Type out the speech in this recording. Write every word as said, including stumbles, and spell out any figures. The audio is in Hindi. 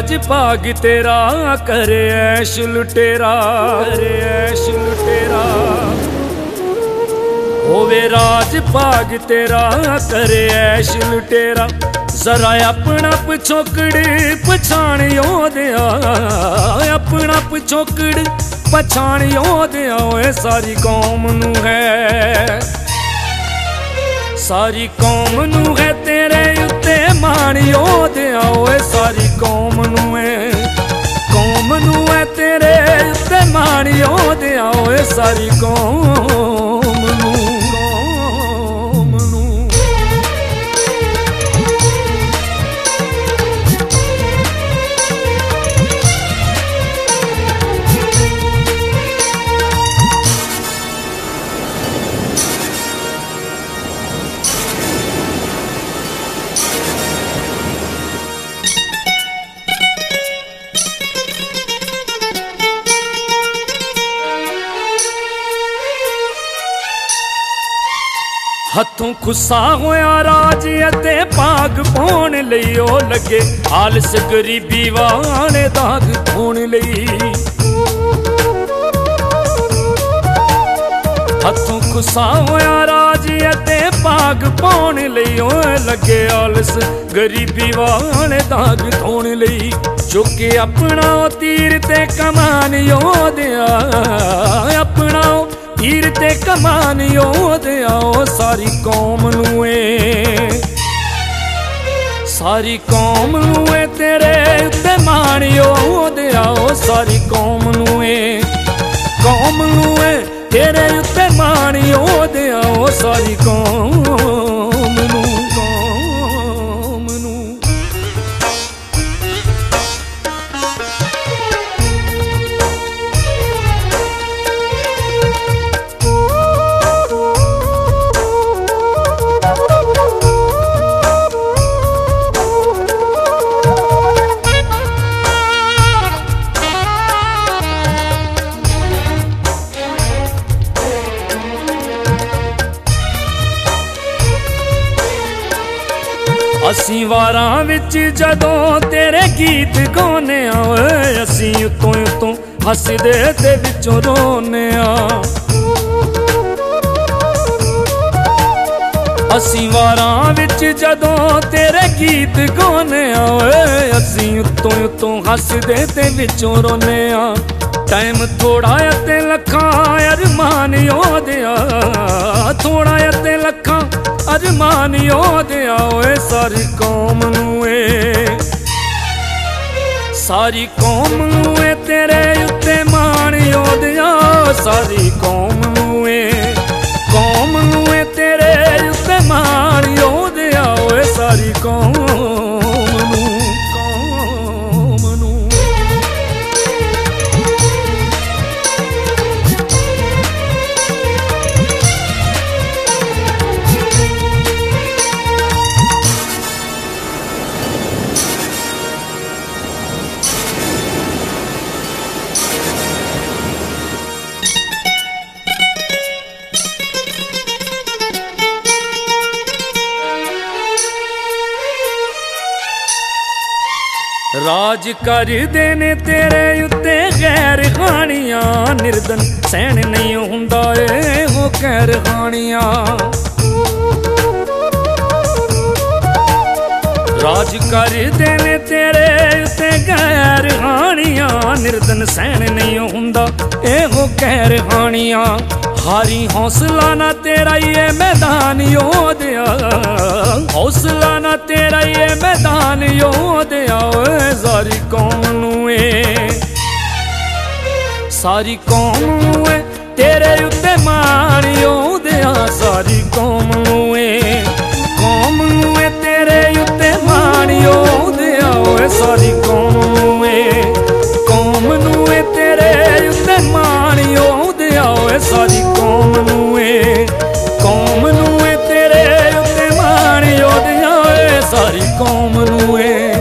राज भाग तेरा करे ऐश लुटेरा, करे ऐश लुटेरा। होवे राज भाग तेरा करे ऐश लुटेरा। जरा अपना पिछोकड़ पछाणियो दिया, अपना पिछोकड़ पछाणियो दिया। ओए सारी कौम नू है, सारी कौम नू है तेरे उत्ते माणियो दिया। ओए सारी कौम नू है, कौम नू है तेरे उत्ते माणियो दिया। ओए सारी कौम नू, कौम नू। हथों खुसा होया राज अते भाग पाउण लई ओ लगे आलस गरीबी वाणे दाग धोण लई। हथों खुसा होया राज अते भाग पाउण लई ओ लगे आलस गरीबी वाणे दाग धोण लई। चुके अपना तीर ते कमान योधिया, अपना तीर ते कमान योधिया। सारी कौम नू ए, सारी कौम नू ए तेरे उत्ते मान योधिया। सारी कौम नू ए, कौम नू ए तेरे उत्ते मान योधिया। सारी कौम नू, कौम नू। असी वारां विच जदों तेरे गीत गाने आ, असी उतों उतों हसदे ते विचों रोने आ। असी वारां विच जदों तेरे गीत गाने आ, असी उतों उतों हसदे ते विचों रोने आ। टाइम थोड़ा ते लखां अरमान योधिया, थोड़ा ते लखां अरमान योधिया। ओए सारी कौम नू ए, सारी कौम नू ए तेरे उत्ते मान योधिया। सारी कौम नू ए, कौम नू ए तेरे उत्ते मान योधिया। ओए सारी कौम नू, कौम नू। राज कर देने तेरे उत्ते गैर खानियां, निर्धन सहन नहीं हुंदा ए हो गैर खानियां। राज कर देने तेरे उत्ते गैर खानियां, निर्धन सहन नहीं हुंदा ए हो गैर खानियां। हारी हौसला ना तेरा ये मैदान योधिया, हौसला ना तेरा ये मैदान योधिया। सारी कौम नू ए, सारी कौम नू ए तेरे उत्ते मान योधिया। सारी कौम नू ए, कौम नू ए तेरे उत्ते मान योधिया। सारी कौम नू ए, कौम नू ए तेरे उत्ते मान योधिया। सारी कौम नू ए, कौम नू ए तेरे उत्ते मान योधिया। सारी कौम नू ए।